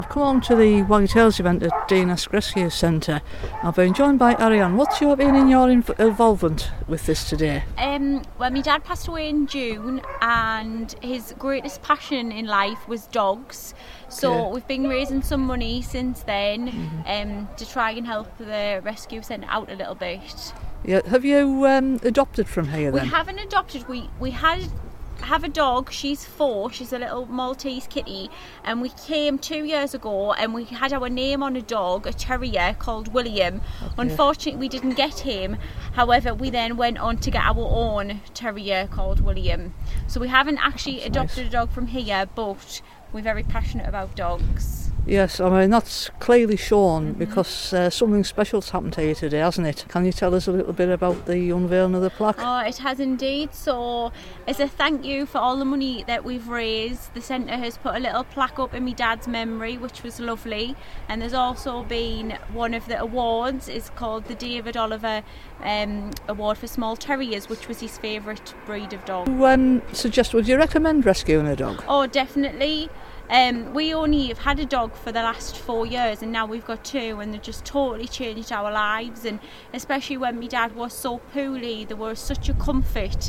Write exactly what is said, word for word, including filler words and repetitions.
I've come on to the Waggy Tales event at Deanesk Rescue Centre. I've been joined by Ariane. What's your been in your inv- involvement with this today? Um, well, my dad passed away in June, and his greatest passion in life was dogs. So Okay. we've been raising some money since then Mm-hmm. um, to try and help the rescue centre out a little bit. Yeah, have you um, adopted from here then? We haven't adopted. We we had have a dog. She's four. She's a little Maltese kitty, and we came two years ago, and we had our name on a dog, a terrier called William. Okay. Unfortunately, we didn't get him. However, we then went on to get our own terrier called William. So we haven't actually That's adopted nice. a dog from here, but we're very passionate about dogs. Yes, I mean that's clearly shown Mm-hmm. because uh, something special's happened here today, hasn't it? Can you tell us a little bit about the unveiling of the plaque? Oh, it has indeed. So, as a thank you for all the money that we've raised, the centre has put a little plaque up in my dad's memory, which was lovely. And there's also been one of the awards is called the David Oliver um, Award for Small Terriers, which was his favourite breed of dog. You, um, suggest, would you recommend rescuing a dog? Oh, definitely. Um, we only have had a dog for the last four years and now we've got two, and they've just totally changed our lives, and especially when my dad was so poorly, they were such a comfort.